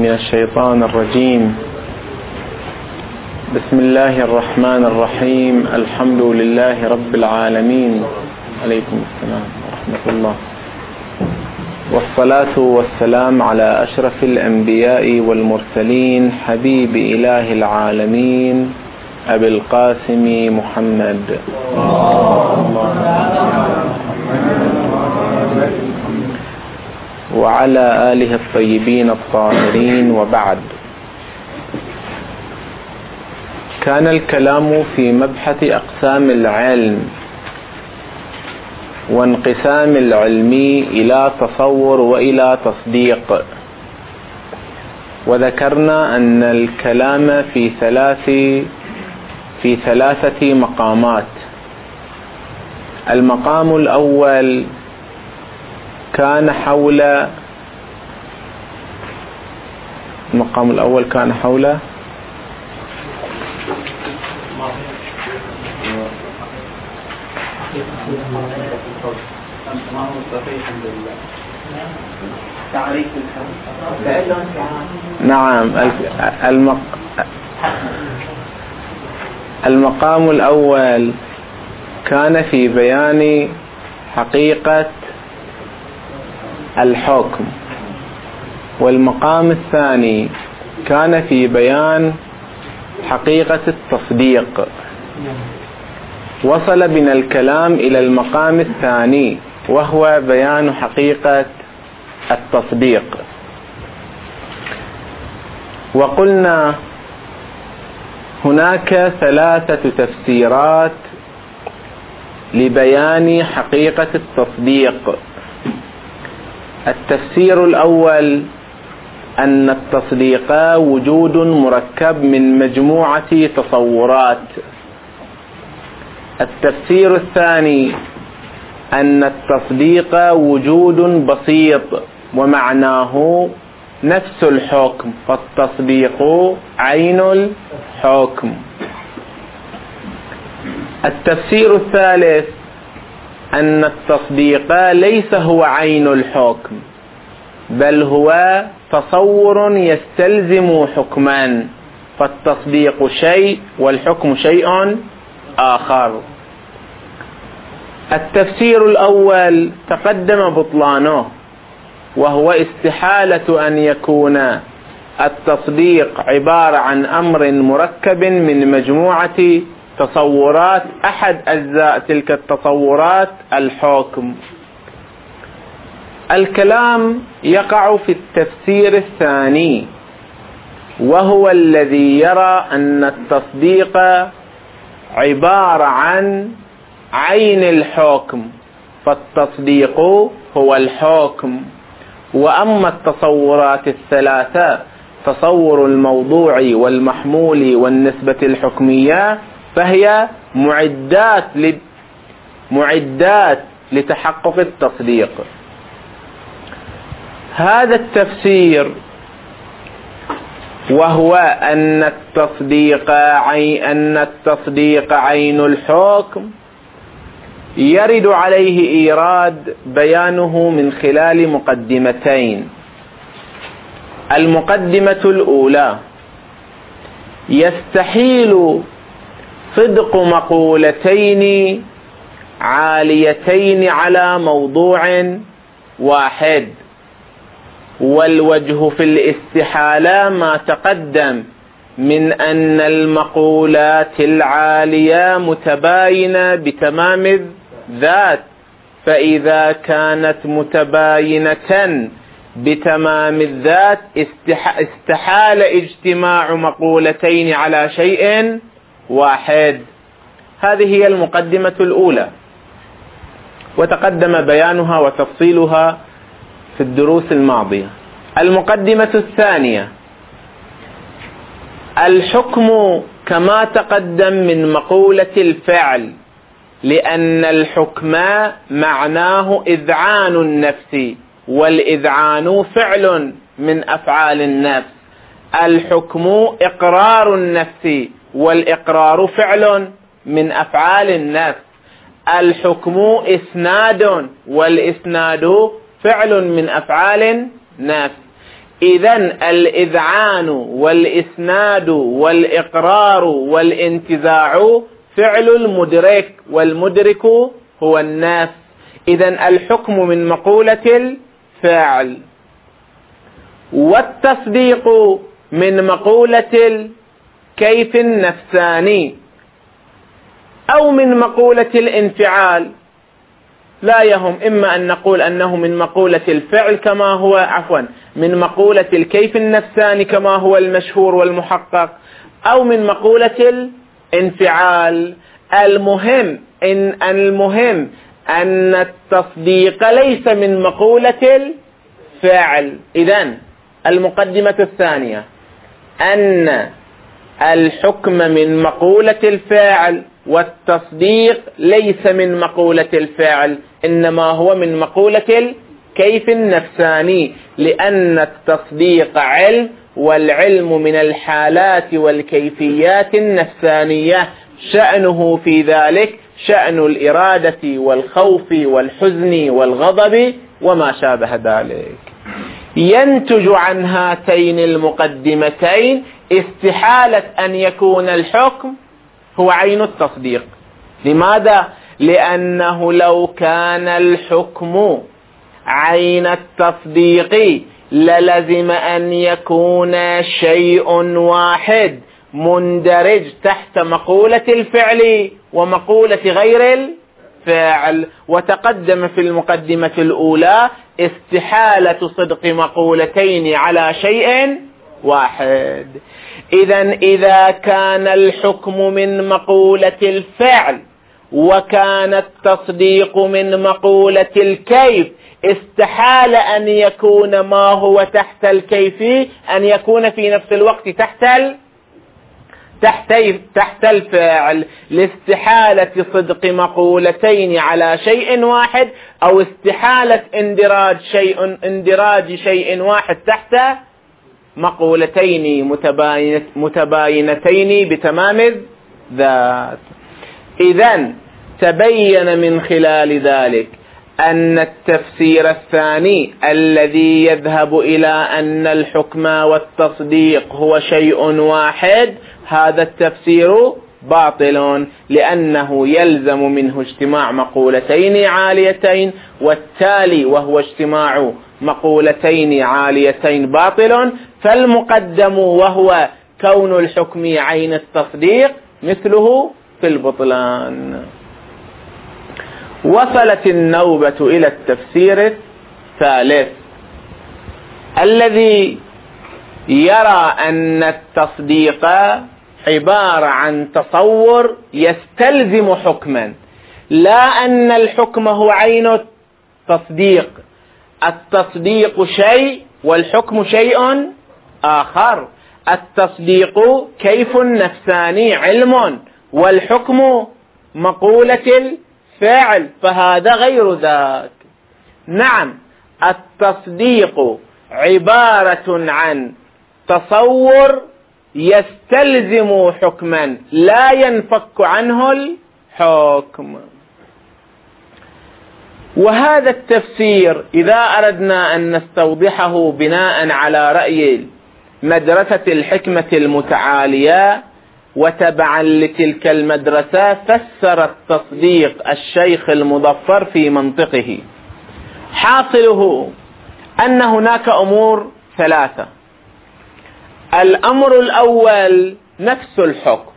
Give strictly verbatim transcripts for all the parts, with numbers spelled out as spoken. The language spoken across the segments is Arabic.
من الشيطان الرجيم. بسم الله الرحمن الرحيم. الحمد لله رب العالمين. عليكم السلام ورحمة الله. والصلاة والسلام على أشرف الأنبياء والمرسلين حبيب إله العالمين أبي القاسم محمد وعلى آله الطيبين الطاهرين، وبعد. كان الكلام في مبحث أقسام العلم وانقسام العلم إلى تصور وإلى تصديق، وذكرنا أن الكلام في ثلاث في ثلاثة مقامات. المقام الأول كان حول المقام الأول كان حول نعم المق... المقام الأول كان في بيان حقيقة الحكم، والمقام الثاني كان في بيان حقيقة التصديق. وصل بنا الكلام إلى المقام الثاني وهو بيان حقيقة التصديق، وقلنا هناك ثلاثة تفسيرات لبيان حقيقة التصديق. التفسير الأول أن التصديق وجود مركب من مجموعة تصورات. التفسير الثاني أن التصديق وجود بسيط ومعناه نفس الحكم، فالتصديق عين الحكم. التفسير الثالث أن التصديق ليس هو عين الحكم، بل هو تصور يستلزم حكما، فالتصديق شيء والحكم شيء آخر. التفسير الأول تقدم بطلانه، وهو استحالة أن يكون التصديق عبارة عن أمر مركب من مجموعة تصورات، أحد أجزاء تلك التصورات الحكم. الكلام يقع في التفسير الثاني، وهو الذي يرى أن التصديق عبارة عن عين الحكم، فالتصديق هو الحكم. وأما التصورات الثلاثة، تصور الموضوع والمحمول والنسبة الحكمية، فهي معدات معدات لتحقق التصديق. هذا التفسير وهو أن التصديق عين أن التصديق عين الحكم يرد عليه إيراد بيانه من خلال مقدمتين. المقدمة الأولى: يستحيل صدق مقولتين عاليتين على موضوع واحد، والوجه في الاستحالة ما تقدم من أن المقولات العالية متباينة بتمام الذات، فإذا كانت متباينة بتمام الذات استحال اجتماع مقولتين على شيء واحد. هذه هي المقدمة الأولى، وتقدم بيانها وتفصيلها في الدروس الماضية. المقدمة الثانية: الحكم كما تقدم من مقولة الفعل، لأن الحكم معناه إذعان النفس، والإذعان فعل من أفعال النفس. الحكم إقرار النفس، والإقرار فعل من أفعال النفس. الحكم إسناد، والإسناد فعل من أفعال النفس. إذن الإذعان والإسناد والإقرار والانتزاع فعل المدرك، والمدرك هو النفس. إذن الحكم من مقولة الفعل، والتصديق من مقولة الكيف النفساني، أو من مقولة الانفعال. لا يهم، إما أن نقول أنه من مقولة الفعل كما هو عفوا من مقولة الكيف النفساني كما هو المشهور والمحقق، أو من مقولة الانفعال. المهم إن المهم أن التصديق ليس من مقولة الفعل. إذن المقدمة الثانية أن الحكم من مقولة الفاعل، والتصديق ليس من مقولة الفعل، إنما هو من مقولة الكيف النفساني، لأن التصديق علم، والعلم من الحالات والكيفيات النفسانية، شأنه في ذلك شأن الإرادة والخوف والحزن والغضب وما شابه ذلك. ينتج عن هاتين المقدمتين استحالة أن يكون الحكم هو عين التصديق. لماذا؟ لأنه لو كان الحكم عين التصديق للزم أن يكون شيء واحد مندرج تحت مقولة الفعل ومقولة غير الفعل. وتقدم في المقدمة الأولى استحالة صدق مقولتين على شيء واحد. إذن إذا كان الحكم من مقولة الفعل وكان التصديق من مقولة الكيف، استحال أن يكون ما هو تحت الكيف أن يكون في نفس الوقت تحت ال... تحت تحت الفعل، لاستحالة صدق مقولتين على شيء واحد، أو استحالة اندراج شيء اندراج شيء واحد تحت مقولتين متباينت متباينتين بتمام الذات. إذن تبين من خلال ذلك أن التفسير الثاني الذي يذهب إلى أن الحكم والتصديق هو شيء واحد، هذا التفسير باطل، لأنه يلزم منه اجتماع مقولتين عاليتين، والتالي وهو اجتماع مقولتين عاليتين باطل. فالمقدم وهو كون الحكم عين التصديق مثله في البطلان. وصلت النوبة إلى التفسير الثالث الذي يرى أن التصديق عبارة عن تصور يستلزم حكما، لا أن الحكم هو عين التصديق. التصديق شيء والحكم شيء آخر. التصديق كيف نفساني علم، والحكم مقولة الفعل، فهذا غير ذاك. نعم، التصديق عبارة عن تصور يستلزم حكما لا ينفك عنه الحكم. وهذا التفسير إذا أردنا أن نستوضحه بناء على رأي مدرسة الحكمة المتعالية وتبعا لتلك المدرسة، فسر التصديق الشيخ المظفر في منطقه. حاصله أن هناك أمور ثلاثة. الأمر الأول نفس الحكم،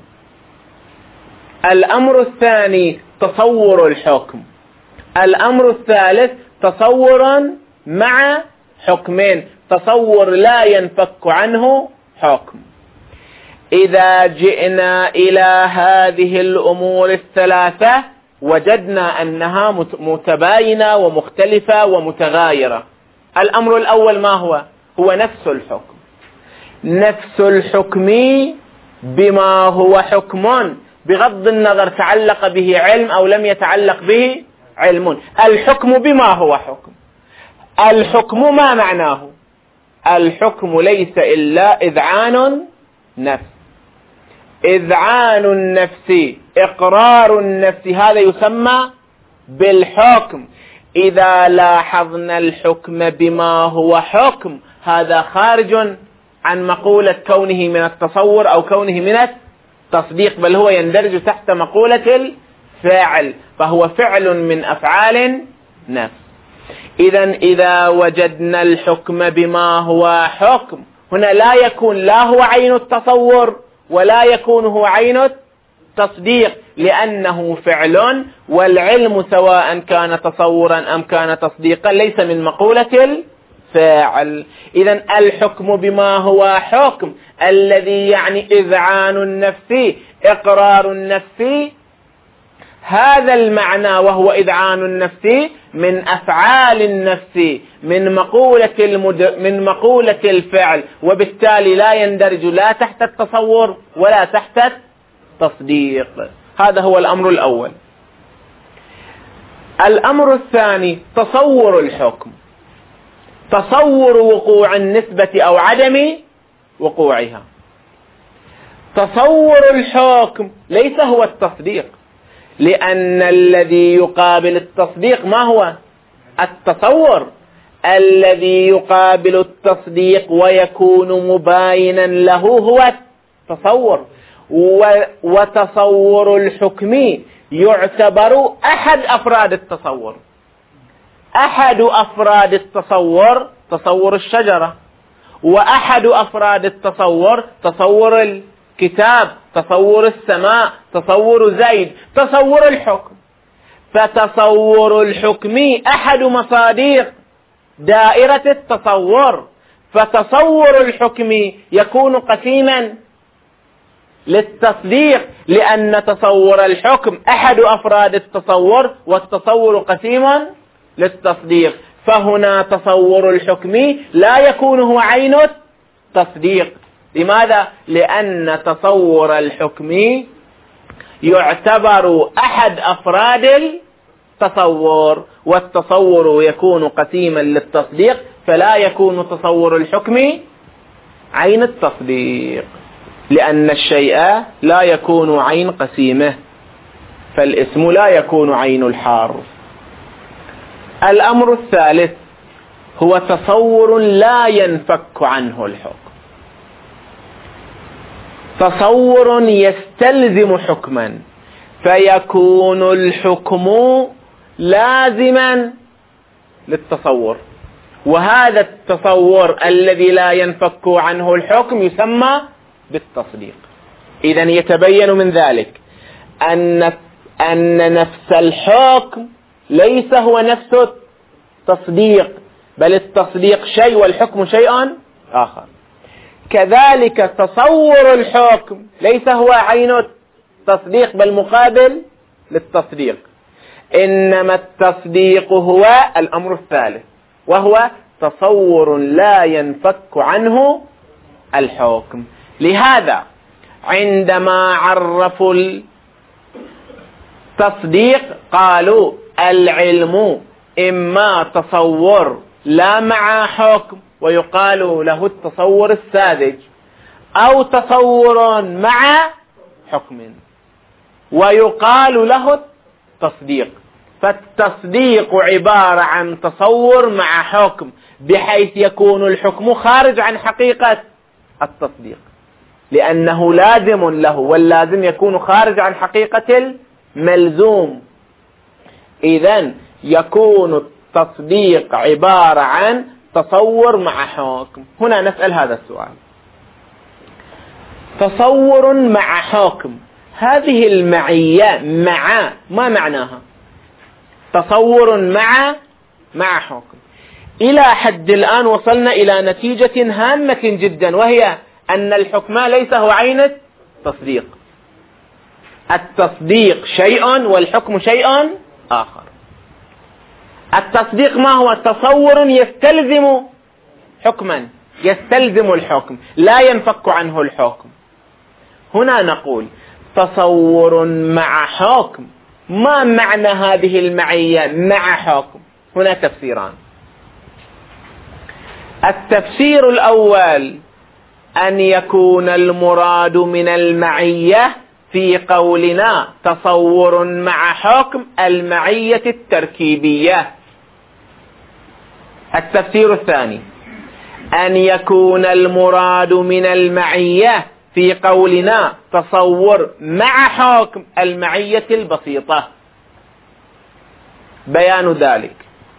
الأمر الثاني تصور الحكم، الأمر الثالث تصور مع حكمين، تصور لا ينفك عنه حكم. إذا جئنا إلى هذه الأمور الثلاثة وجدنا أنها متباينة ومختلفة ومتغايرة. الأمر الأول ما هو؟ هو نفس الحكم. نفس الحكم بما هو حكم، بغض النظر تعلق به علم أو لم يتعلق به علم. الحكم بما هو حكم. الحكم ما معناه؟ الحكم ليس إلا إذعان نفس. إذعان النفس، إقرار النفس، هذا يسمى بالحكم. إذا لاحظنا الحكم بما هو حكم، هذا خارج عن مقولة كونه من التصور أو كونه من التصديق، بل هو يندرج تحت مقولة الفعل، فهو فعل من أفعال نفس. إذن إذا وجدنا الحكم بما هو حكم، هنا لا يكون لا هو عين التصور ولا يكون هو عين التصديق، لأنه فعل، والعلم سواء كان تصورا أم كان تصديقا ليس من مقولة الفاعل. إذن الحكم بما هو حكم الذي يعني إذعان النفس، إقرار النفس، هذا المعنى وهو إذعان النفس من أفعال النفس، من مقولة المد... من مقولة الفعل، وبالتالي لا يندرج لا تحت التصور ولا تحت التصديق. هذا هو الأمر الأول. الأمر الثاني تصور الحكم، تصور وقوع النسبة أو عدم وقوعها. تصور الحكم ليس هو التصديق، لأن الذي يقابل التصديق ما هو؟ التصور. الذي يقابل التصديق ويكون مباينا له هو التصور، وتصور الحكم يعتبر أحد أفراد التصور. أحد أفراد التصور تصور الشجرة، وأحد أفراد التصور تصور الكتاب، تصور السماء، تصور زيد، تصور الحكم. فتصور الحكم أحد مصادر دائرة التصور، فتصور الحكم يكون قسيما للتصديق، لأن تصور الحكم أحد أفراد التصور، والتصور قسيم للتصديق. فهنا تصور الحكم لا يكون هو عين التصديق. لماذا؟ لأن تصور الحكم يعتبر أحد أفراد التصور، والتصور يكون قسيما للتصديق، فلا يكون تصور الحكم عين التصديق، لأن الشيء لا يكون عين قسيمه، فالاسم لا يكون عين الحرف. الأمر الثالث هو تصور لا ينفك عنه الحكم، تصور يستلزم حكما، فيكون الحكم لازما للتصور، وهذا التصور الذي لا ينفك عنه الحكم يسمى بالتصديق. إذن يتبين من ذلك أن أن نفس الحكم ليس هو نفس التصديق، بل التصديق شيء والحكم شيء آخر. كذلك تصور الحكم ليس هو عين التصديق بل مقابل للتصديق، إنما التصديق هو الأمر الثالث، وهو تصور لا ينفك عنه الحكم. لهذا عندما عرفوا التصديق قالوا العلم إما تصور لا مع حكم ويقال له التصور الساذج، أو تصور مع حكم ويقال له التصديق. فالتصديق عبارة عن تصور مع حكم، بحيث يكون الحكم خارج عن حقيقة التصديق، لأنه لازم له، واللازم يكون خارج عن حقيقة الملزوم. إذن يكون التصديق عبارة عن تصور مع حكم. هنا نسأل هذا السؤال: تصور مع حكم، هذه المعية مع ما معناها؟ تصور مع مع حكم. إلى حد الآن وصلنا إلى نتيجة هامة جدا، وهي أن الحكم ليس هو عين التصديق. التصديق شيء والحكم شيء آخر. التصديق ما هو؟ تصور يستلزم حكما، يستلزم الحكم، لا ينفك عنه الحكم. هنا نقول تصور مع حكم، ما معنى هذه المعية مع حكم؟ هنا تفسيران. التفسير الأول أن يكون المراد من المعية في قولنا تصور مع حكم المعية التركيبية. التفسير الثاني أن يكون المراد من المعية في قولنا تصور مع حكم المعية البسيطة. بيان ذلك: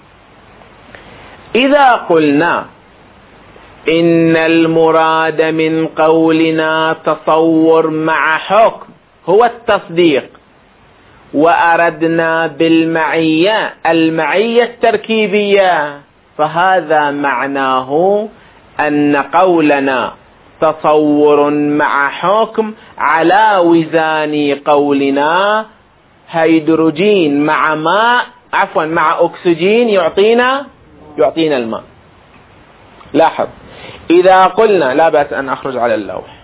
إذا قلنا إن المراد من قولنا تصور مع حكم هو التصديق، وأردنا بالمعية المعية التركيبية، فهذا معناه أن قولنا تصور مع حكم على وزان قولنا هيدروجين مع ماء عفوا مع أكسجين يعطينا يعطينا الماء. لاحظ، إذا قلنا، لا بأس أن أخرج على اللوح،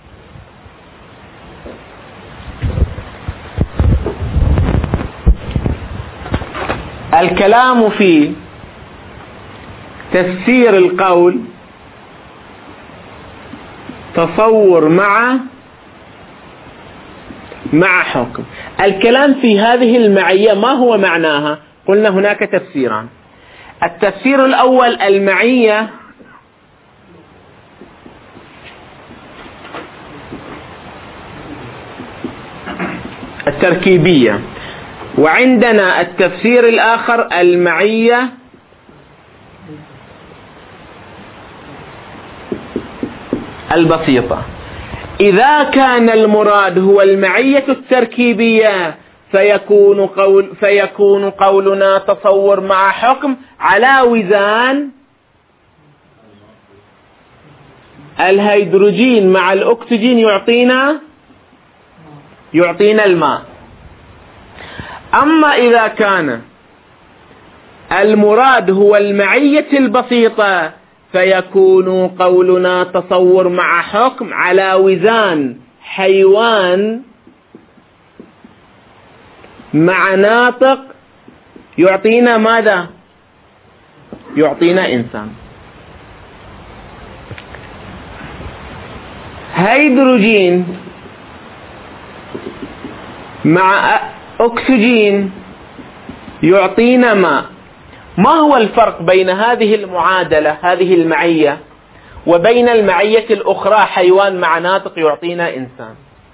الكلام في تفسير القول تصور مع مع حكم. الكلام في هذه المعية ما هو معناها؟ قلنا هناك تفسيران. التفسير الأول المعية التركيبية، وعندنا التفسير الآخر المعية البسيطة. إذا كان المراد هو المعية التركيبية فيكون قول فيكون قولنا تصور مع حكم على وزان الهيدروجين مع الأكسجين يعطينا يعطينا الماء. أما إذا كان المراد هو المعية البسيطة فيكون قولنا تصور مع حكم على وزان حيوان مع ناطق يعطينا ماذا؟ يعطينا إنسان. هيدروجين مع أكسجين يعطينا ماء. ما هو الفرق بين هذه المعادلة هذه المعية وبين المعية الأخرى حيوان مع ناطق يعطينا إنسان؟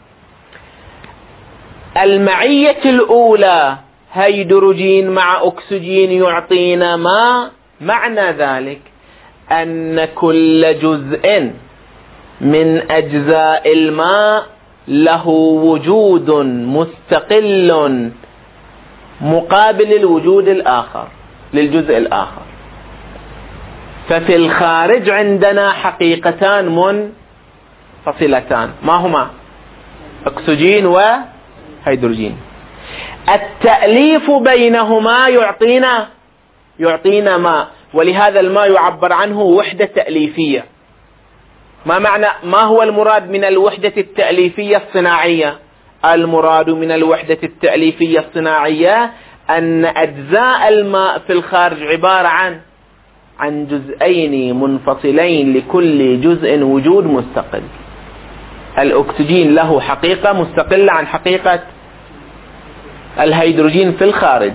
المعية الأولى هيدروجين مع أكسجين يعطينا ماء، معنى ذلك أن كل جزء من أجزاء الماء له وجود مستقل مقابل الوجود الآخر للجزء الآخر. ففي الخارج عندنا حقيقتان منفصلتان، ما هما؟ أكسجين وهيدروجين. التأليف بينهما يعطينا يعطينا ماء، ولهذا الماء يعبر عنه وحدة تأليفية. ما معنى ما هو المراد من الوحدة التأليفية الصناعية؟ المراد من الوحدة التأليفية الصناعية أن أجزاء الماء في الخارج عبارة عن عن جزئين منفصلين لكل جزء وجود مستقل. الأكسجين له حقيقة مستقلة عن حقيقة الهيدروجين في الخارج.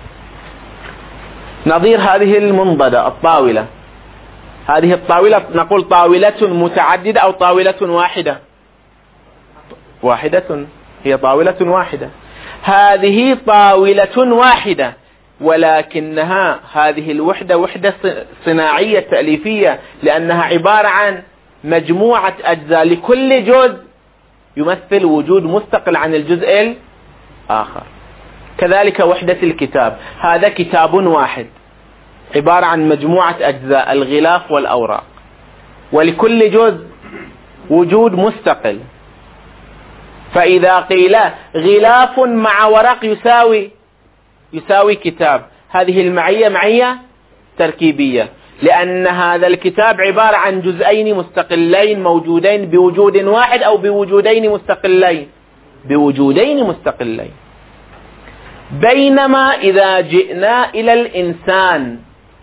نظير هذه المنضدة الطاولة، هذه الطاولة نقول طاولة متعددة أو طاولة واحدة؟ واحدة، هي طاولة واحدة. هذه طاولة واحدة، ولكنها هذه الوحدة وحدة صناعية تأليفية، لأنها عبارة عن مجموعة أجزاء لكل جزء يمثل وجود مستقل عن الجزء الآخر. كذلك وحدة الكتاب، هذا كتاب واحد عبارة عن مجموعة أجزاء الغلاف والأوراق، ولكل جزء وجود مستقل. فإذا قيل غلاف مع ورق يساوي يساوي كتاب، هذه المعية معية تركيبية، لأن هذا الكتاب عبارة عن جزئين مستقلين موجودين بوجود واحد أو بوجودين مستقلين بوجودين مستقلين. بينما إذا جئنا إلى الإنسان،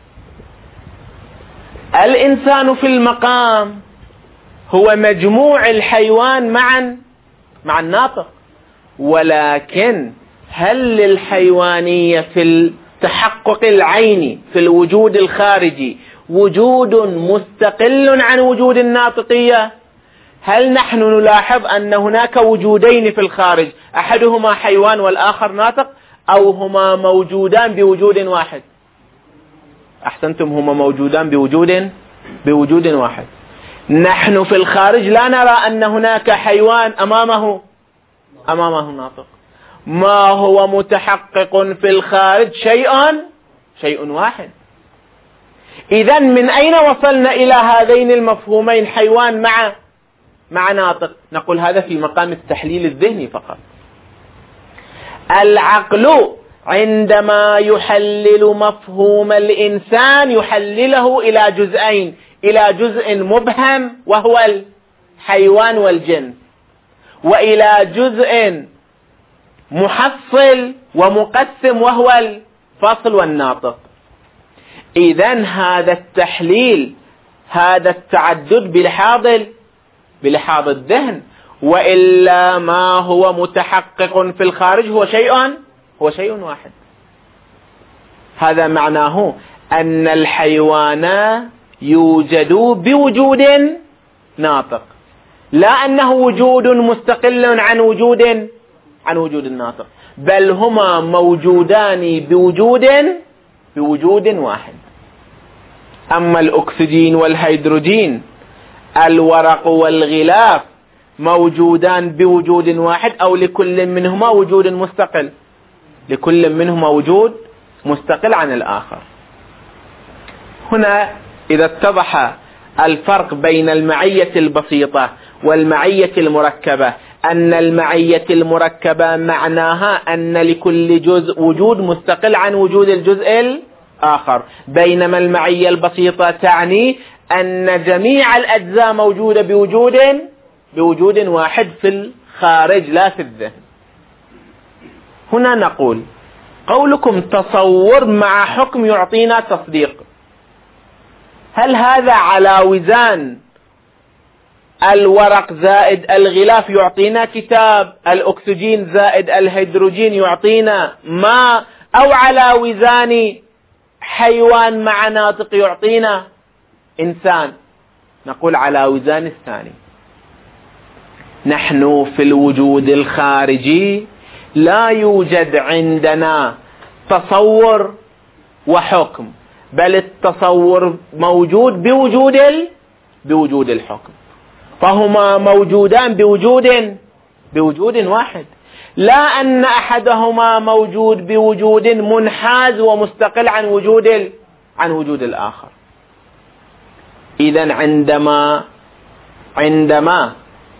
الإنسان في المقام هو مجموع الحيوان معا مع الناطق، ولكن هل للحيوانية في التحقق العيني في الوجود الخارجي وجود مستقل عن وجود الناطقية؟ هل نحن نلاحظ أن هناك وجودين في الخارج، أحدهما حيوان والآخر ناطق، أو هما موجودان بوجود واحد؟ أحسنتم، هما موجودان بوجود بوجود واحد. نحن في الخارج لا نرى أن هناك حيوان أمامه أمامه ناطق. ما هو متحقق في الخارج شيء شيء واحد. إذن من أين وصلنا إلى هذين المفهومين، حيوان مع مع ناطق؟ نقول هذا في مقام التحليل الذهني فقط. العقل عندما يحلل مفهوم الإنسان يحلله إلى جزئين، إلى جزء مبهم وهو الحيوان والجنس، وإلى جزء محصل ومقسم وهو الفصل والناطق. إذن هذا التحليل، هذا التعدد بلحاظ بلحاظ الذهن، وإلا ما هو متحقق في الخارج هو شيء هو شيء واحد. هذا معناه أن الحيوان يوجد بوجود ناطق، لا أنه وجود مستقل عن وجود عن وجود الناطق، بل هما موجودان بوجود بوجود واحد. أما الأكسجين والهيدروجين، الورق والغلاف، موجودان بوجود واحد، أو لكل منهما وجود مستقل، لكل منهما وجود مستقل عن الآخر. هنا إذا اتضح الفرق بين المعية البسيطة والمعية المركبة، أن المعية المركبة معناها أن لكل جزء وجود مستقل عن وجود الجزء الآخر، بينما المعية البسيطة تعني أن جميع الأجزاء موجودة بوجود بوجود واحد في الخارج لا في الذهن. هنا نقول قولكم تصور مع حكم يعطينا تصديق، هل هذا على وزان الورق زائد الغلاف يعطينا كتاب، الأكسجين زائد الهيدروجين يعطينا ماء، أو على وزان حيوان مع ناطق يعطينا إنسان؟ نقول على وزان الثاني. نحن في الوجود الخارجي لا يوجد عندنا تصور وحكم، بل التصور موجود بوجود بوجود الحكم، فهما موجودان بوجود بوجود واحد، لا أن أحدهما موجود بوجود منحاز ومستقل عن وجود عن وجود الآخر. إذن عندما عندما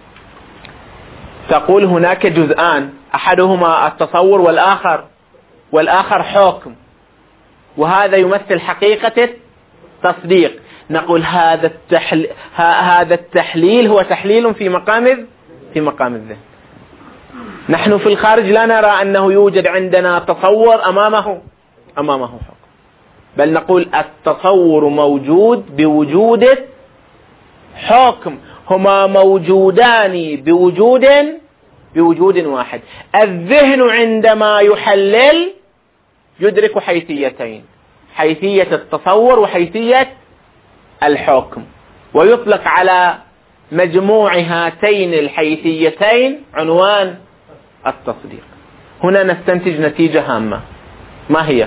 تقول هناك جزءان، أحدهما التصور والآخر والآخر حكم، وهذا يمثل حقيقة التصديق، نقول هذا التحليل هذا التحليل هو تحليل في مقام في مقام الذهن. نحن في الخارج لا نرى أنه يوجد عندنا تصور أمامه أمامه حكم، بل نقول التصور موجود بوجود حكم، هما موجودان بوجود بوجود واحد. الذهن عندما يحلل يدرك حيثيتين، حيثية التصور وحيثية الحكم، ويطلق على مجموع هاتين الحيثيتين عنوان التصديق. هنا نستنتج نتيجة هامة، ما هي؟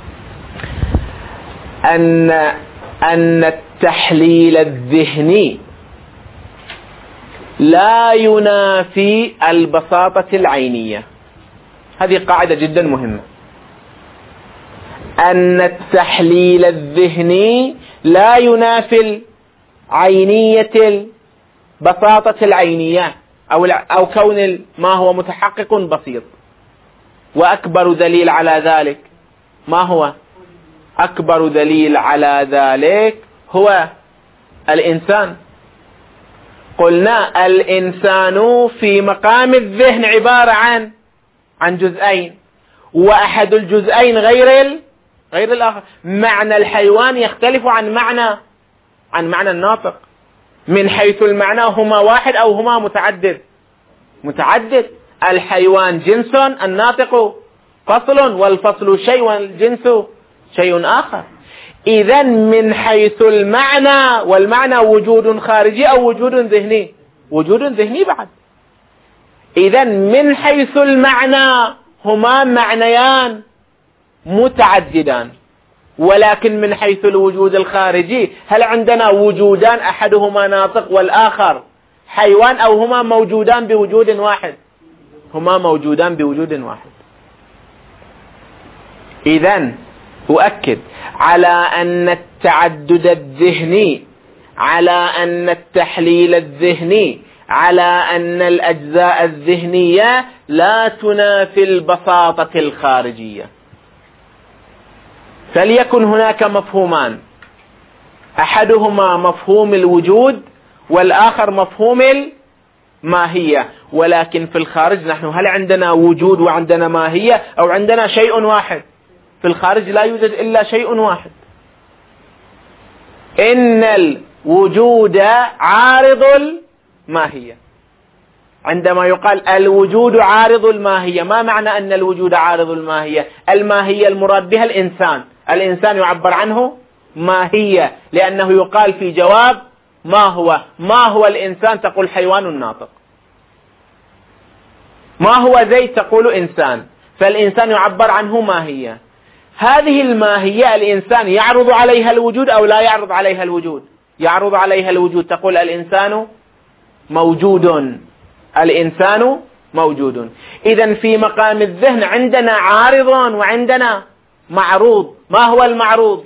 أن أن التحليل الذهني لا ينافي البساطة العينية. هذه قاعدة جدا مهمة، أن التحليل الذهني لا ينافي عينية البساطة العينية أو أو كون ما هو متحقق بسيط. وأكبر دليل على ذلك ما هو؟ أكبر دليل على ذلك هو الإنسان. قلنا الإنسان في مقام الذهن عبارة عن عن جزئين، وأحد الجزئين غير ال... غير الآخر. معنى الحيوان يختلف عن معنى عن معنى الناطق، من حيث المعنى هما واحد أو هما متعدد متعدد. الحيوان جنس، الناطق فصل، والفصل شيء والجنس شيء آخر. إذن من حيث المعنى، والمعنى وجود خارجي أو وجود ذهني؟ وجود ذهني بعد. إذن من حيث المعنى هما معنيان متعددان، ولكن من حيث الوجود الخارجي هل عندنا وجودان أحدهما ناطق والآخر حيوان، أو هما موجودان بوجود واحد؟ هما موجودان بوجود واحد. إذن أؤكد على أن التعدد الذهني، على أن التحليل الذهني، على أن الأجزاء الذهنية لا تنافي البساطة الخارجية. فليكن هناك مفهومان، أحدهما مفهوم الوجود والآخر مفهوم الماهية، ولكن في الخارج نحن هل عندنا وجود وعندنا ماهية، أو عندنا شيء واحد؟ في الخارج لا يوجد إلا شيء واحد. إن الوجود عارض الماهية. عندما يقال الوجود عارض الماهية، ما معنى أن الوجود عارض الماهية؟ الماهية المراد بها الإنسان، الإنسان يعبر عنه ماهية، لأنه يقال في جواب ما هو ما هو الإنسان تقول حيوان ناطق، ما هو زيد تقول إنسان، فالإنسان يعبر عنه ماهية. هذه الماهية الإنسان يعرض عليها الوجود أو لا يعرض عليها الوجود؟ يعرض عليها الوجود، تقول الإنسان موجود، الإنسان موجود. إذن في مقام الذهن عندنا عارض وعندنا معروض. ما هو المعروض؟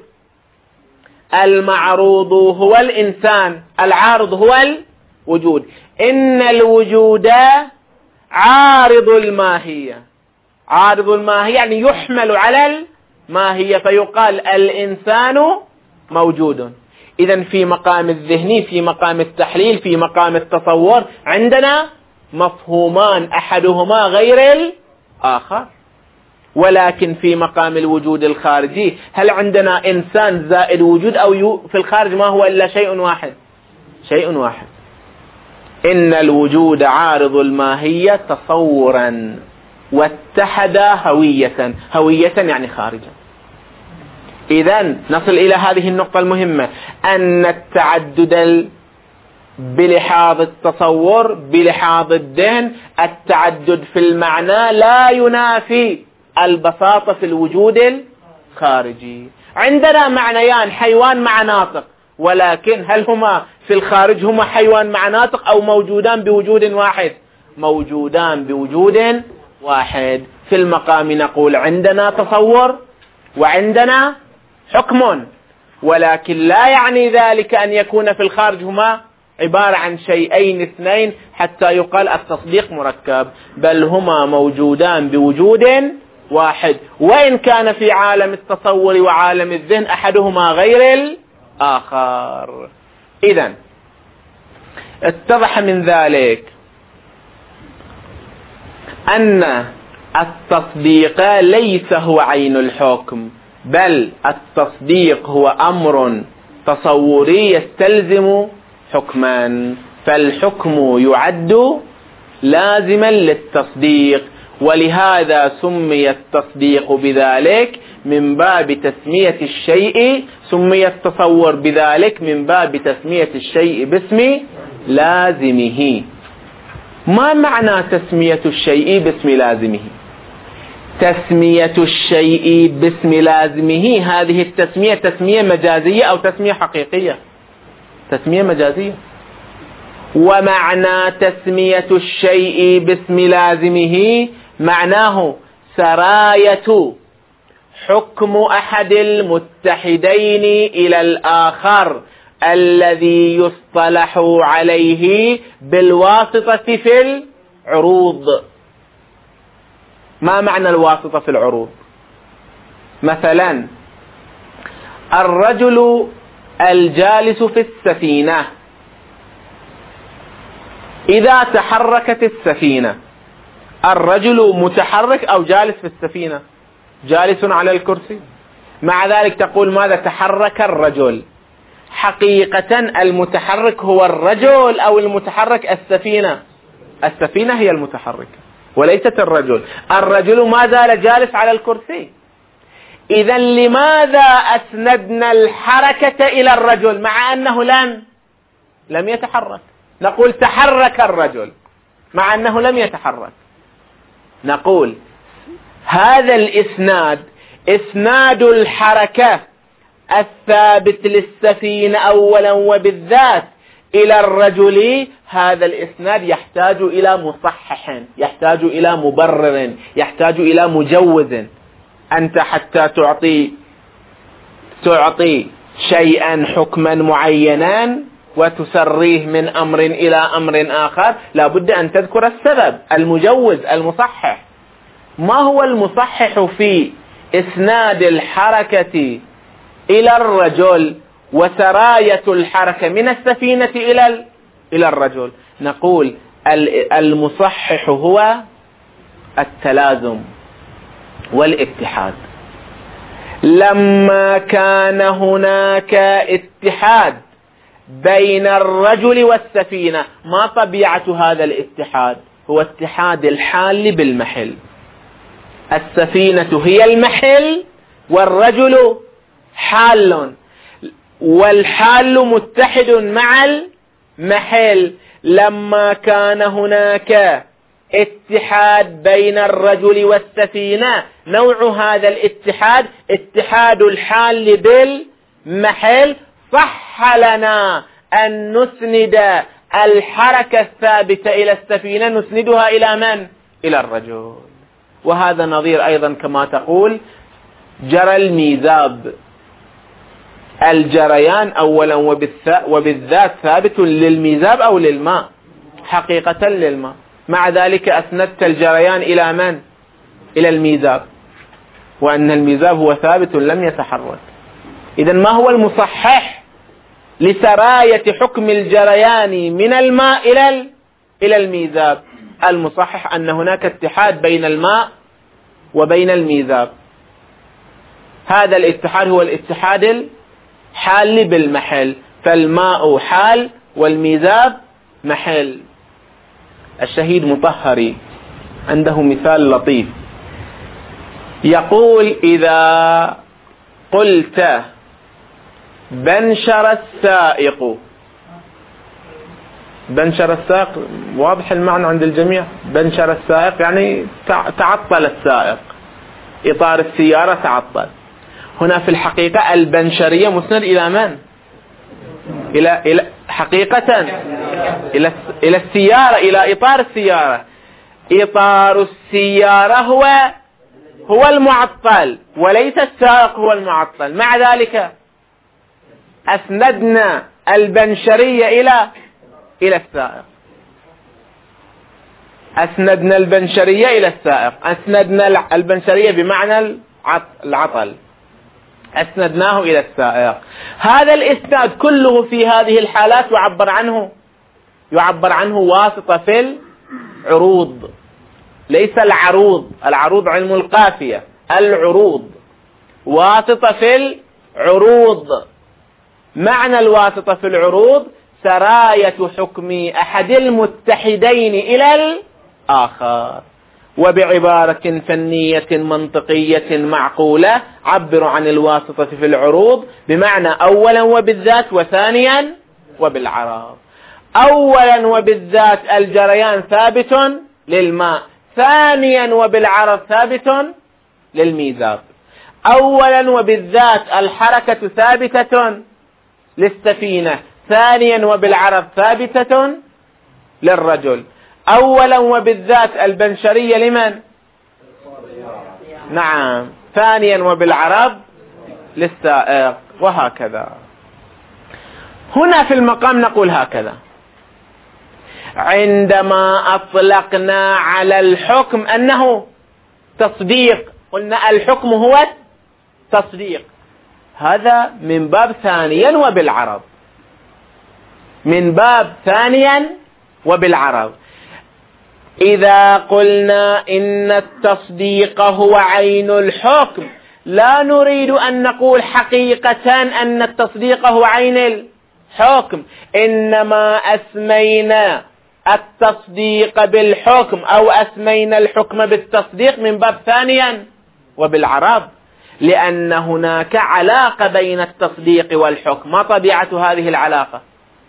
المعروض هو الإنسان، العارض هو الوجود. إن الوجود عارض الماهية، عارض الماهية يعني يحمل على الماهية، فيقال الإنسان موجود. إذن في مقام الذهني، في مقام التحليل، في مقام التصور عندنا مفهومان أحدهما غير الآخر. ولكن في مقام الوجود الخارجي هل عندنا إنسان زائد وجود، أو في الخارج ما هو إلا شيء واحد؟ شيء واحد. إن الوجود عارض الماهية تصورا واتحد هوية، هوية يعني خارجا. إذن نصل إلى هذه النقطة المهمة، أن التعدد بلحاظ التصور بلحاظ الذهن، التعدد في المعنى لا ينافي البساطة في الوجود الخارجي. عندنا معنيان، حيوان مع ناطق، ولكن هل هما في الخارج هما حيوان مع ناطق أو موجودان بوجود واحد؟ موجودان بوجود واحد. في المقام نقول عندنا تصور وعندنا حكم، ولكن لا يعني ذلك أن يكون في الخارج هما عبارة عن شيئين اثنين حتى يقال التصديق مركب، بل هما موجودان بوجود واحد، وإن كان في عالم التصور وعالم الذهن أحدهما غير الآخر. إذن اتضح من ذلك أن التصديق ليس هو عين الحكم، بل التصديق هو أمر تصوري يستلزم حكما، فالحكم يعد لازما للتصديق، ولهذا سمي التصديق بذلك من باب تسمية الشيء، سمي التصور بذلك من باب تسمية الشيء باسم لازمه. ما معنى تسمية الشيء باسم لازمه؟ تسمية الشيء باسم لازمه، هذه التسمية تسمية مجازية أو تسمية حقيقية؟ تسمية مجازية. ومعنى تسمية الشيء باسم لازمه معناه سراية حكم أحد المتحدين إلى الآخر الذي يصطلح عليه بالواسطة في العروض. ما معنى الواسطة في العروض؟ مثلا الرجل الجالس في السفينة، إذا تحركت السفينة الرجل متحرك أو جالس في السفينة؟ جالس على الكرسي. مع ذلك تقول ماذا؟ تحرك الرجل. حقيقة المتحرك هو الرجل أو المتحرك السفينة؟ السفينة هي المتحركة وليست الرجل. الرجل ما زال جالس على الكرسي. إذا لماذا أسندنا الحركة إلى الرجل مع أنه لم لم يتحرك؟ نقول تحرك الرجل مع أنه لم يتحرك. نقول هذا الإسناد إسناد الحركة الثابت للسفينة أولا وبالذات إلى الرجل، هذا الإسناد يحتاج إلى مصحح، يحتاج إلى مبرر، يحتاج إلى مجوز. أنت حتى تعطي تعطي شيئا حكما معينا وتسريه من أمر إلى أمر آخر، لا بد أن تذكر السبب، المجوز، المصحح. ما هو المصحح في إسناد الحركة إلى الرجل وسراية الحركة من السفينة إلى إلى الرجل؟ نقول المصحح هو التلازم والاتحاد. لما كان هناك اتحاد بين الرجل والسفينة، ما طبيعة هذا الاتحاد؟ هو اتحاد الحال بالمحل. السفينة هي المحل والرجل حال، والحال متحد مع المحل. لما كان هناك اتحاد بين الرجل والسفينة، نوع هذا الاتحاد اتحاد الحال بالمحل، صح لنا أن نسند الحركة الثابتة إلى السفينة، نسندها إلى من؟ إلى الرجل. وهذا نظير أيضا كما تقول جرى الميزاب، الجريان أولا وبالذات ثابت للميزاب أو للماء، حقيقة للماء، مع ذلك أسندت الجريان إلى من؟ إلى الميزاب، وأن الميزاب هو ثابت لم يتحرك. إذن ما هو المصحح لسراية حكم الجريان من الماء إلى إلى الميزاب؟ المصحح أن هناك اتحاد بين الماء وبين الميزاب، هذا الاتحاد هو الاتحاد الحال بالمحل، فالماء حال والميزاب محل. الشهيد مطهري عنده مثال لطيف، يقول إذا قلت بنشر السائق، بنشر السائق واضح المعنى عند الجميع، بنشر السائق يعني تعطل السائق، إطار السيارة تعطل. هنا في الحقيقة البنشرية مسند إلى من؟ إلى إلى حقيقة إلى إلى السيارة، إلى إطار السيارة. إطار السيارة هو هو المعطل وليس السائق هو المعطل، مع ذلك أسندنا البنشرية إلى إلى السائق، أسندنا البنشرية إلى السائق، أسندنا البنشرية بمعنى العطل، أسندناه إلى السائق. هذا الإسناد كله في هذه الحالات يعبر عنه يعبر عنه واسطة في العروض، ليس العروض، العروض علم القافية، العروض، واسطة في العروض. معنى الواسطة في العروض سراية حكم أحد المتحدين إلى الآخر. وبعبارة فنية منطقية معقولة عبر عن الواسطة في العروض بمعنى أولا وبالذات وثانيا وبالعرض. أولا وبالذات الجريان ثابت للماء، ثانيا وبالعرض ثابت للميزاب. أولا وبالذات الحركة ثابتة للسفينة، ثانيا وبالعرض ثابتة للرجل. أولا وبالذات البنشرية لمن؟ نعم، ثانيا وبالعرض للسائق، وهكذا. هنا في المقام نقول هكذا: عندما أطلقنا على الحكم أنه تصديق، قلنا الحكم هو تصديق، هذا من باب ثانيا وبالعرض، من باب ثانيا وبالعرض. إذا قلنا إن التصديق هو عين الحكم، لا نريد أن نقول حقيقة أن التصديق هو عين الحكم، إنما أسمينا التصديق بالحكم أو أسمينا الحكم بالتصديق من باب ثانيا وبالعرض، لأن هناك علاقة بين التصديق والحكم. ما طبيعة هذه العلاقة؟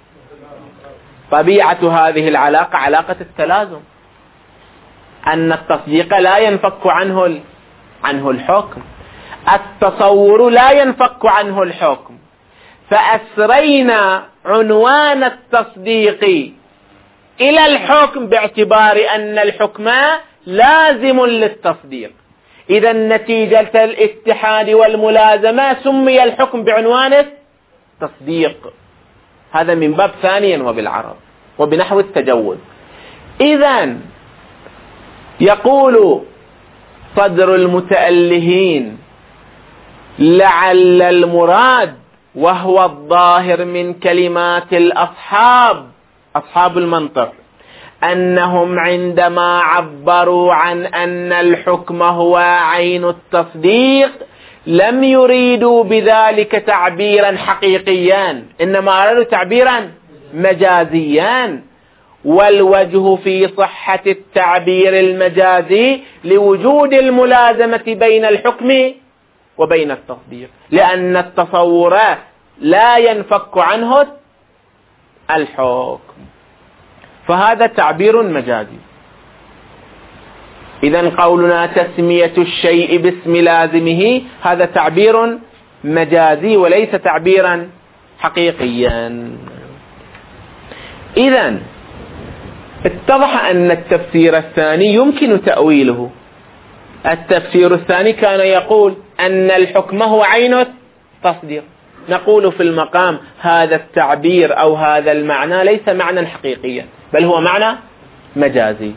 طبيعة هذه العلاقة علاقة التلازم، أن التصديق لا ينفك عنه عنه الحكم، التصور لا ينفك عنه الحكم، فأسرينا عنوان التصديق إلى الحكم باعتبار أن الحكم لازم للتصديق. إذا نتيجة الاتحاد والملازمة سمي الحكم بعنوان التصديق. هذا من باب ثانيا وبالعرب وبنحو التجوز. إذا يقول صدر المتألهين لعل المراد وهو الظاهر من كلمات الأصحاب أصحاب المنطق أنهم عندما عبروا عن أن الحكم هو عين التصديق لم يريدوا بذلك تعبيرا حقيقيا، إنما أرادوا تعبيرا مجازيا. والوجه في صحة التعبير المجازي لوجود الملازمة بين الحكم وبين التصديق، لأن التصور لا ينفك عنه الحكم، فهذا تعبير مجازي. إذن قولنا تسمية الشيء باسم لازمه هذا تعبير مجازي وليس تعبيرا حقيقيا. إذن اتضح أن التفسير الثاني يمكن تأويله. التفسير الثاني كان يقول أن الحكم هو عين التصديق. نقول في المقام هذا التعبير أو هذا المعنى ليس معنى حقيقيا، بل هو معنى مجازي.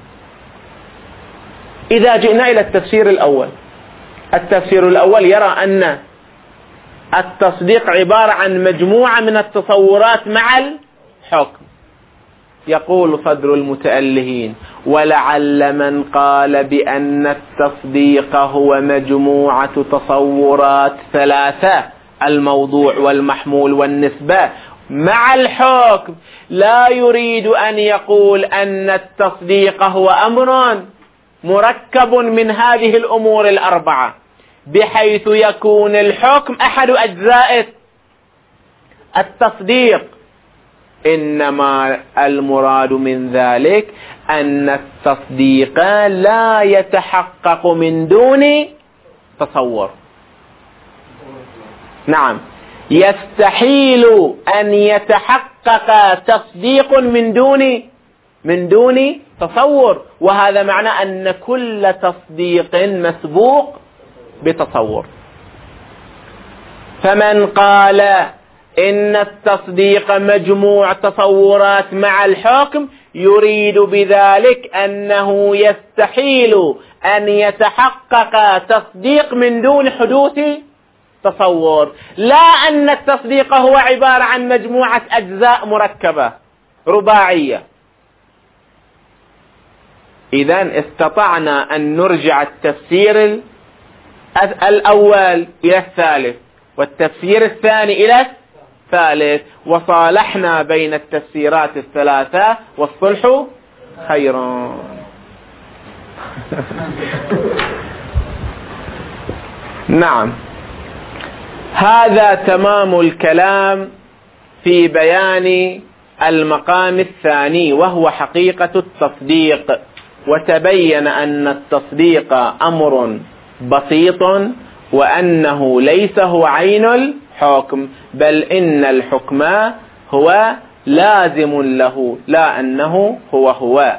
إذا جئنا إلى التفسير الأول، التفسير الأول يرى أن التصديق عبارة عن مجموعة من التصورات مع الحكم. يقول صدر المتألهين ولعل من قال بأن التصديق هو مجموعة تصورات ثلاثة، الموضوع والمحمول والنسبة، مع الحكم لا يريد أن يقول أن التصديق هو أمر مركب من هذه الأمور الأربعة بحيث يكون الحكم أحد أجزاء التصديق، إنما المراد من ذلك أن التصديق لا يتحقق من دون تصور. نعم، يستحيل أن يتحقق تصديق من دون من دون تصور، وهذا معنى أن كل تصديق مسبوق بتصور. فمن قال إن التصديق مجموع تصورات مع الحكم يريد بذلك أنه يستحيل أن يتحقق تصديق من دون حدوث تصور، لا أن التصديق هو عبارة عن مجموعة أجزاء مركبة رباعية. إذن استطعنا أن نرجع التفسير الأول إلى الثالث والتفسير الثاني إلى الثالث، وصالحنا بين التفسيرات الثلاثة، والصلح خير. نعم، هذا تمام الكلام في بيان المقام الثاني وهو حقيقة التصديق. وتبين أن التصديق أمر بسيط وأنه ليس هو عين الحكم، بل إن الحكم هو لازم له لا أنه هو هو.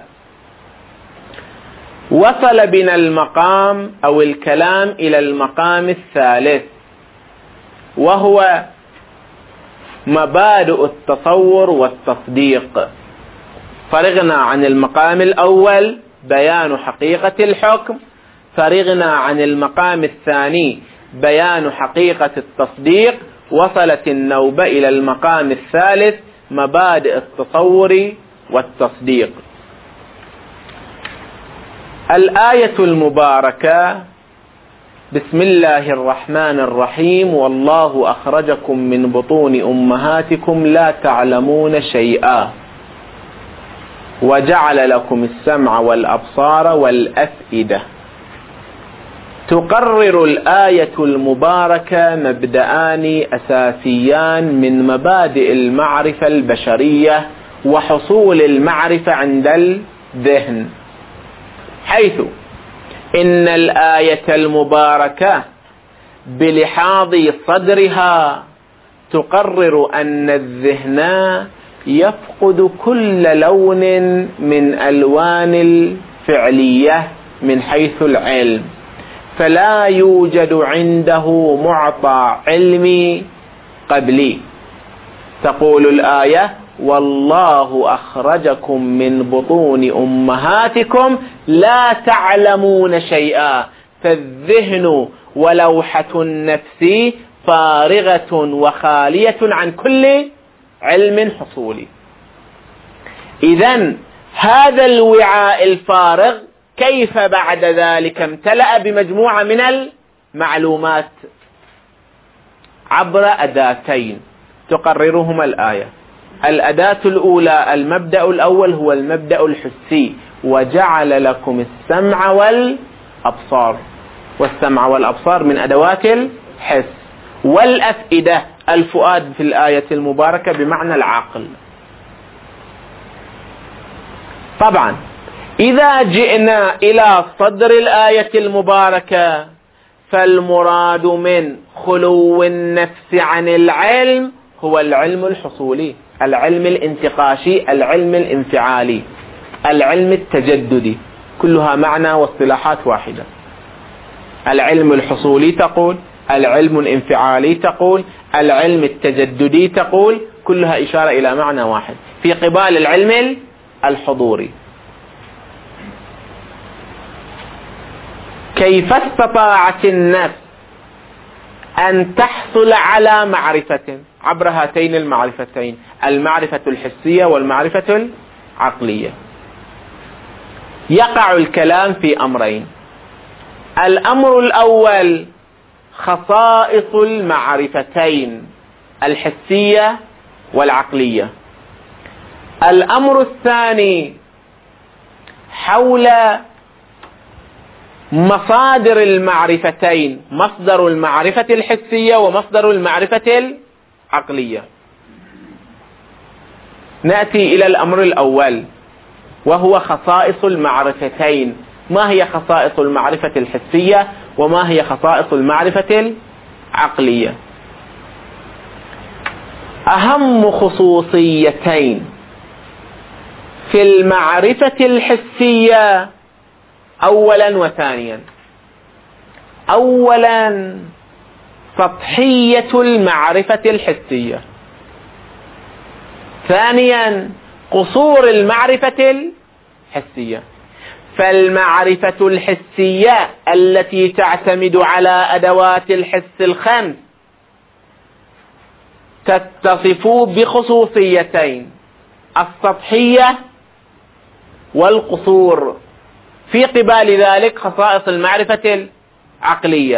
وصل بنا المقام أو الكلام إلى المقام الثالث وهو مبادئ التصور والتصديق. فرغنا عن المقام الأول بيان حقيقة الحكم، فرغنا عن المقام الثاني بيان حقيقة التصديق، وصلت النوبة إلى المقام الثالث مبادئ التصور والتصديق. الآية المباركة بسم الله الرحمن الرحيم والله أخرجكم من بطون أمهاتكم لا تعلمون شيئا وجعل لكم السمع والأبصار والأفئدة. تقرر الآية المباركة مبدأان أساسيان من مبادئ المعرفة البشرية وحصول المعرفة عند الذهن، حيث إن الآية المباركة بلحاظ صدرها تقرر أن الذهن يفقد كل لون من ألوان الفعلية من حيث العلم، فلا يوجد عنده معطى علمي قبلي. تقول الآية: والله أخرجكم من بطون أمهاتكم لا تعلمون شيئا، فالذهن ولوحة النفس فارغة وخالية عن كل علم حصولي. إذن هذا الوعاء الفارغ كيف بعد ذلك امتلأ بمجموعة من المعلومات عبر أداتين تقررهما الآية. الأداة الأولى، المبدأ الأول، هو المبدأ الحسي: وجعل لكم السمع والأبصار، والسمع والأبصار من أدوات الحس. والأفئدة، الفؤاد في الآية المباركة بمعنى العقل. طبعا إذا جئنا إلى صدر الآية المباركة فالمراد من خلو النفس عن العلم هو العلم الحصولي، العلم الانتقاشي، العلم الانفعالي، العلم التجددي، كلها معنى واصطلاحات واحدة. العلم الحصولي تقول، العلم الانفعالي تقول، العلم التجددي تقول، كلها إشارة إلى معنى واحد في قبال العلم الحضوري. كيف استطاعت النفس أن تحصل على معرفة عبر هاتين المعرفتين، المعرفة الحسية والمعرفة العقلية؟ يقع الكلام في أمرين. الأمر الأول خصائص المعرفتين الحسية والعقلية. الأمر الثاني حول مصادر المعرفتين، مصدر المعرفة الحسية ومصدر المعرفة العقلية. نأتي إلى الأمر الأول وهو خصائص المعرفتين. ما هي خصائص المعرفة الحسية وما هي خصائص المعرفة العقلية؟ أهم خصوصيتين في المعرفة الحسية أولا وثانيا: أولا سطحية المعرفة الحسية، ثانيا قصور المعرفة الحسية. فالمعرفة الحسية التي تعتمد على أدوات الحس الخمس تتصف بخصوصيتين: السطحية والقصور. في قبال ذلك خصائص المعرفة العقلية: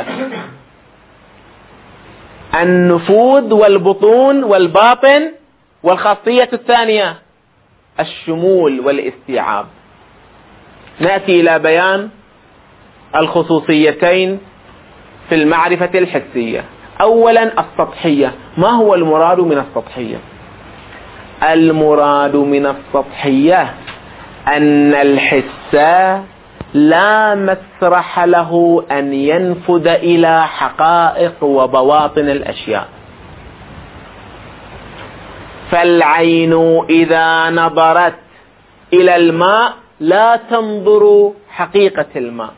النفوذ والبطون والباطن، والخاصية الثانية الشمول والاستيعاب. نأتي إلى بيان الخصوصيتين في المعرفة الحسية. أولا السطحية. ما هو المراد من السطحية؟ المراد من السطحية أن الحس لا مسرح له أن ينفذ إلى حقائق وبواطن الأشياء. فالعين إذا نظرت إلى الماء لا تنظر حقيقة الماء،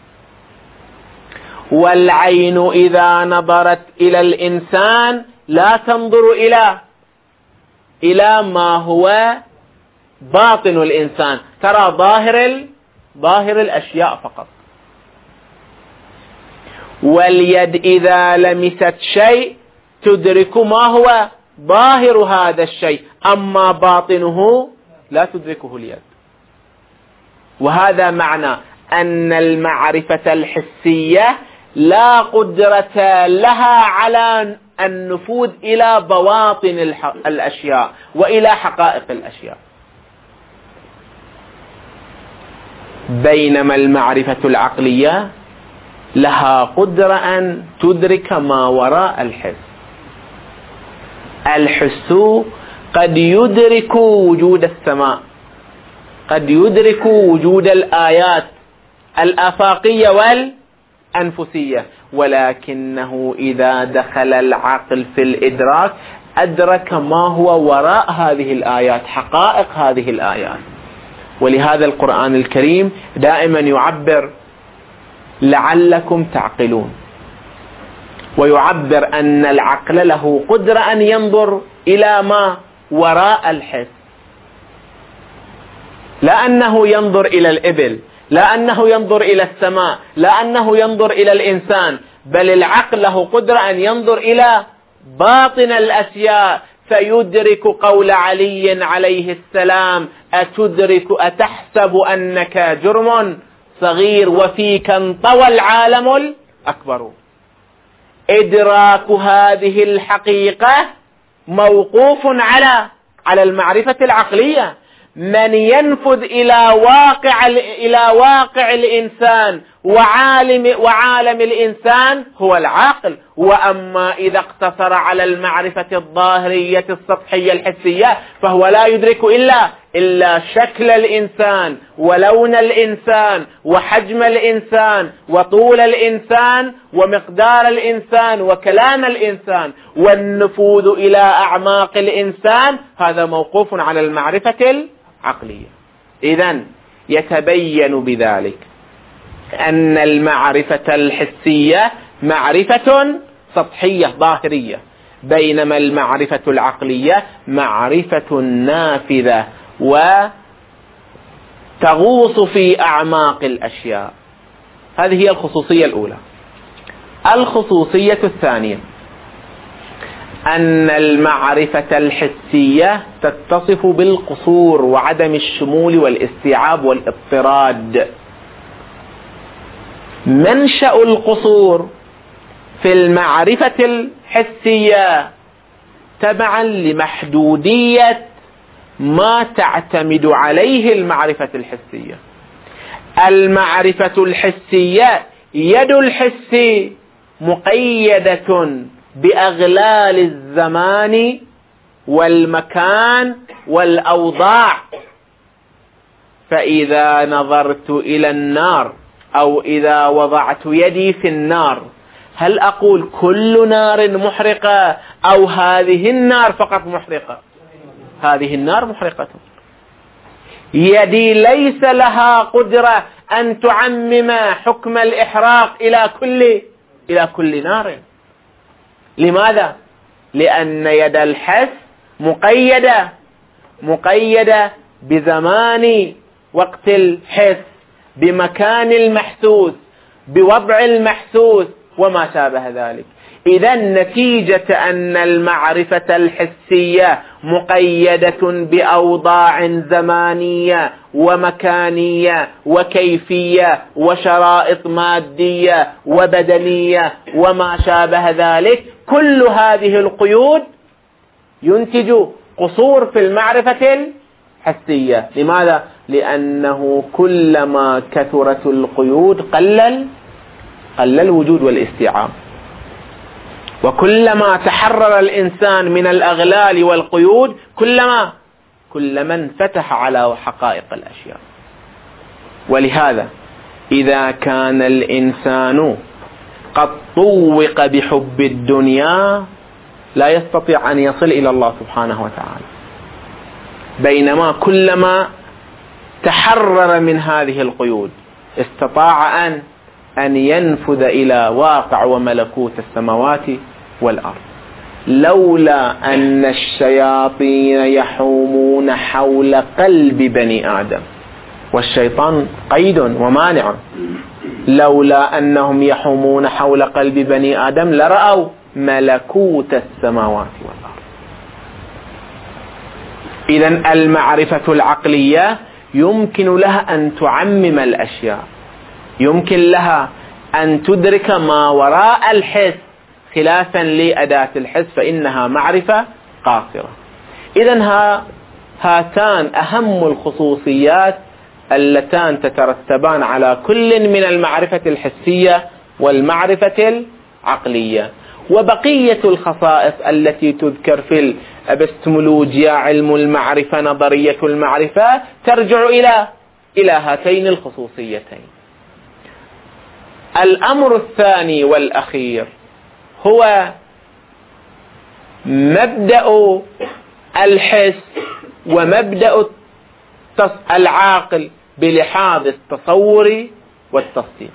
والعين إذا نظرت إلى الإنسان لا تنظر إلى إلى ما هو باطن الإنسان، ترى ظاهر ظاهر الأشياء فقط. واليد إذا لمست شيء تدرك ما هو ظاهر هذا الشيء، أما باطنه لا تدركه اليد. وهذا معنى أن المعرفة الحسية لا قدرة لها على النفوذ إلى بواطن الأشياء وإلى حقائق الأشياء، بينما المعرفة العقلية لها قدرة أن تدرك ما وراء الحس. الحس قد يدرك وجود السماء، قد يدرك وجود الآيات الآفاقية والأنفسية، ولكنه إذا دخل العقل في الإدراك أدرك ما هو وراء هذه الآيات، حقائق هذه الآيات. ولهذا القرآن الكريم دائما يعبر لعلكم تعقلون، ويعبر أن العقل له قدرة أن ينظر إلى ما وراء الحس، لا أنه ينظر إلى الإبل، لا أنه ينظر إلى السماء، لا أنه ينظر إلى الإنسان، بل العقل له قدرة أن ينظر إلى باطن الأشياء، فيدرك قول علي عليه السلام: أتدرك أتحسب أنك جرم صغير وفيك انطوى العالم الأكبر. إدراك هذه الحقيقة موقوف على على المعرفة العقلية. من ينفذ إلى واقع إلى واقع الإنسان وعالم وعالم الإنسان هو العاقل. وأما إذا اقتصر على المعرفة الظاهرية السطحية الحسية فهو لا يدرك إلا إلا شكل الإنسان ولون الإنسان وحجم الإنسان وطول الإنسان ومقدار الإنسان وكلام الإنسان، والنفوذ إلى أعماق الإنسان هذا موقوف على المعرفة العقلية. إذن يتبين بذلك أن المعرفة الحسية معرفة سطحية ظاهرية، بينما المعرفة العقلية معرفة نافذة وتغوص في أعماق الأشياء. هذه هي الخصوصية الأولى. الخصوصية الثانية أن المعرفة الحسية تتصف بالقصور وعدم الشمول والاستيعاب والاضطراد. منشأ القصور في المعرفة الحسية تبعا لمحدودية ما تعتمد عليه المعرفة الحسية. المعرفة الحسية يد الحس مقيدة بأغلال الزمان والمكان والأوضاع، فإذا نظرت إلى النار أو إذا وضعت يدي في النار هل أقول كل نار محرقة أو هذه النار فقط محرقة؟ هذه النار محرقة. يدي ليس لها قدرة أن تعمم حكم الإحراق إلى كل إلى كل نار. لماذا؟ لأن يد الحس مقيدة مقيدة بزمان وقت الحس، بمكان المحسوس، بوضع المحسوس وما شابه ذلك. إذا نتيجة أن المعرفة الحسية مقيدة بأوضاع زمانية ومكانية وكيفية وشرائط مادية وبدنية وما شابه ذلك، كل هذه القيود ينتج قصور في المعرفة الحسية. لماذا؟ لأنه كلما كثرت القيود قلل قلل الوجود والاستيعاب، وكلما تحرر الإنسان من الأغلال والقيود كلما كلما انفتح على حقائق الأشياء. ولهذا إذا كان الإنسان قد طوق بحب الدنيا لا يستطيع أن يصل إلى الله سبحانه وتعالى، بينما كلما تحرر من هذه القيود استطاع أن أن ينفذ إلى واقع وملكوت السماوات والأرض. لولا أن الشياطين يحومون حول قلب بني آدم، والشيطان قيد ومانع، لولا أنهم يحومون حول قلب بني آدم لرأوا ملكوت السماوات والأرض. إذن المعرفة العقلية يمكن لها أن تعمم الأشياء، يمكن لها أن تدرك ما وراء الحس، خلافا لأداة الحس فإنها معرفة قاصرة. إذن ها هاتان أهم الخصوصيات اللتان تترتبان على كل من المعرفة الحسية والمعرفة العقلية. وبقية الخصائص التي تذكر في الأبستمولوجيا، علم المعرفة، نظرية المعرفة، ترجع إلى إلى هاتين الخصوصيتين. الأمر الثاني والأخير هو مبدأ الحس ومبدأ العاقل بلحاظ التصور والتصديق.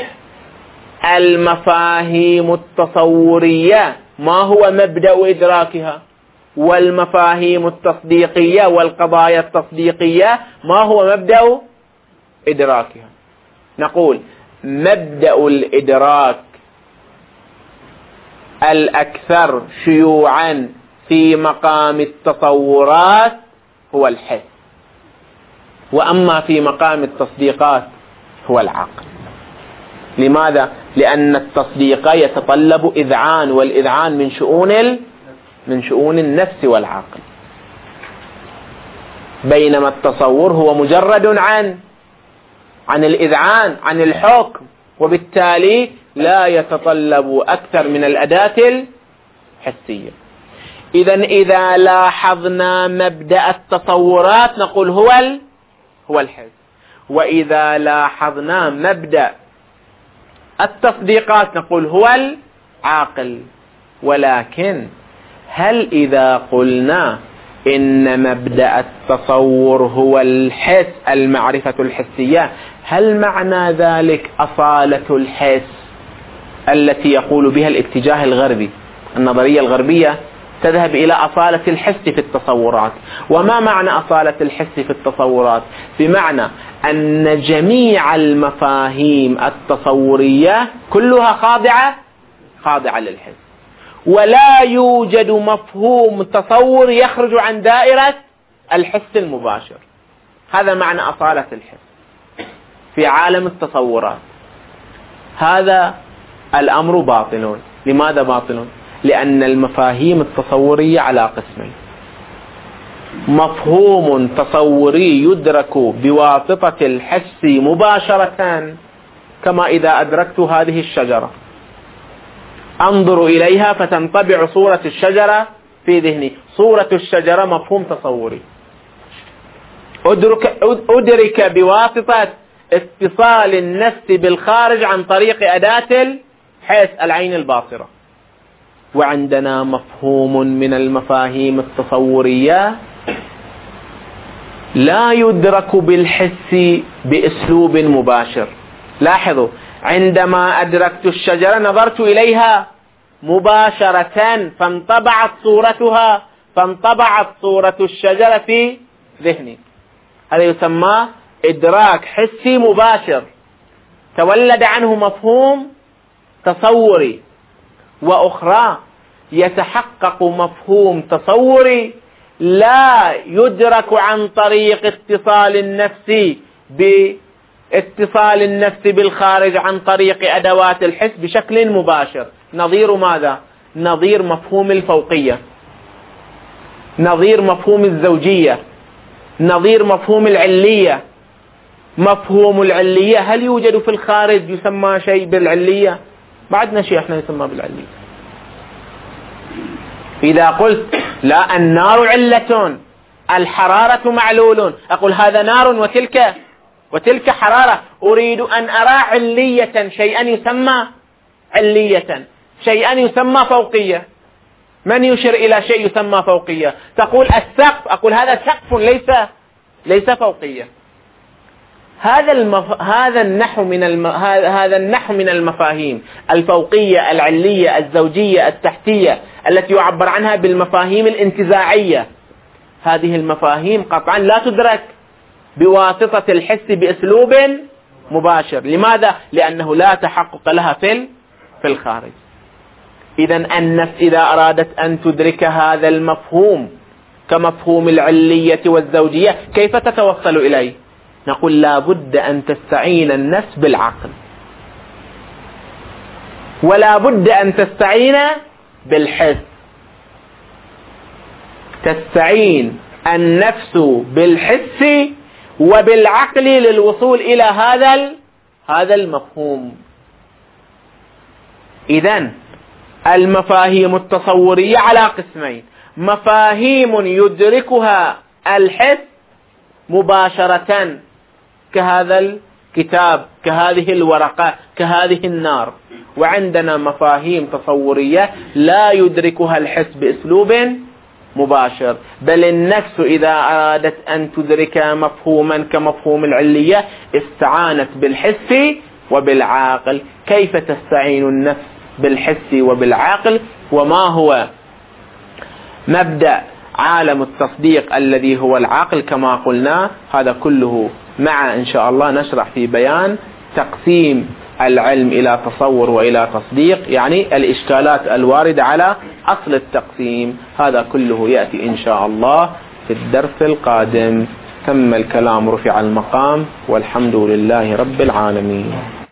المفاهيم التصورية ما هو مبدأ إدراكها، والمفاهيم التصديقية والقضايا التصديقية ما هو مبدأ إدراكها. نقول مبدأ الإدراك الأكثر شيوعا في مقام التصورات هو الحس، وأما في مقام التصديقات هو العقل. لماذا؟ لأن التصديق يتطلب إذعان، والإذعان من شؤون من شؤون النفس والعقل، بينما التصور هو مجرد عن عن الإذعان، عن الحكم، وبالتالي لا يتطلب أكثر من الأداة الحسية. إذن إذا لاحظنا مبدأ التصورات نقول هو ال... هو الحس، وإذا لاحظنا مبدأ التصديقات نقول هو العاقل. ولكن هل إذا قلنا إن مبدأ التصور هو الحس، المعرفة الحسية، هل معنى ذلك أصالة الحس التي يقول بها الاتجاه الغربي؟ النظرية الغربية تذهب إلى أصالة الحس في التصورات. وما معنى أصالة الحس في التصورات؟ بمعنى أن جميع المفاهيم التصورية كلها خاضعة خاضعة للحس، ولا يوجد مفهوم تصور يخرج عن دائرة الحس المباشر. هذا معنى أصالة الحس في عالم التصورات. هذا الأمر باطل. لماذا باطل؟ لأن المفاهيم التصورية على قسمين: مفهوم تصوري يدرك بواسطة الحس مباشرة، كما إذا أدركت هذه الشجرة أنظر إليها فتنطبع صورة الشجرة في ذهني. صورة الشجرة مفهوم تصوري أدرك, أدرك بواسطة اتصال النفس بالخارج عن طريق أداة الحس، العين الباصرة. وعندنا مفهوم من المفاهيم التصورية لا يدرك بالحس بأسلوب مباشر. لاحظوا، عندما أدركت الشجرة نظرت إليها مباشرة فانطبعت صورتها، فانطبعت صورة الشجرة في ذهني. هذا يسمى إدراك حسي مباشر، تولد عنه مفهوم تصوري. وأخرى يتحقق مفهوم تصوري لا يدرك عن طريق اتصال النفس باتصال النفس بالخارج عن طريق أدوات الحس بشكل مباشر. نظير ماذا؟ نظير مفهوم الفوقية، نظير مفهوم الزوجية، نظير مفهوم العلية. مفهوم العلية هل يوجد في الخارج يسمى شيء بالعلية؟ بعدنا شيء احنا يسمى بالعلية. إذا قلت لا النار علة، الحرارة معلول، أقول هذا نار وتلك وتلك حرارة. أريد أن أرى علية، شيئا يسمى علية، شيئا يسمى فوقية. من يشير إلى شيء يسمى فوقية؟ تقول السقف، أقول هذا سقف ليس ليس فوقية. هذا المف... هذا النحو من الم... هذا النحو من المفاهيم الفوقية، العلية، الزوجية، التحتية، التي يعبر عنها بالمفاهيم الانتزاعية. هذه المفاهيم قطعا لا تدرك بواسطة الحس بأسلوب مباشر. لماذا؟ لأنه لا تحقق لها في في الخارج. إذن النفس إذا أرادت أن تدرك هذا المفهوم كمفهوم العلية والزوجية كيف تتوصل إليه؟ نقول لا بد أن تستعين النفس بالعقل، ولا بد أن تستعين بالحس. تستعين النفس بالحس وبالعقل للوصول إلى هذا هذا المفهوم. إذن المفاهيم التصورية على قسمين: مفاهيم يدركها الحس مباشرة كهذا الكتاب، كهذه الورقة، كهذه النار، وعندنا مفاهيم تصورية لا يدركها الحس بأسلوب مباشر، بل النفس إذا أرادت أن تدرك مفهوما كمفهوم العلية استعانت بالحس وبالعاقل. كيف تستعين النفس بالحس وبالعاقل؟ وما هو مبدأ عالم التصديق الذي هو العقل كما قلنا؟ هذا كله مع إن شاء الله نشرح في بيان تقسيم العلم إلى تصور وإلى تصديق، يعني الإشكالات الواردة على أصل التقسيم. هذا كله يأتي إن شاء الله في الدرس القادم. تم الكلام، رفع المقام، والحمد لله رب العالمين.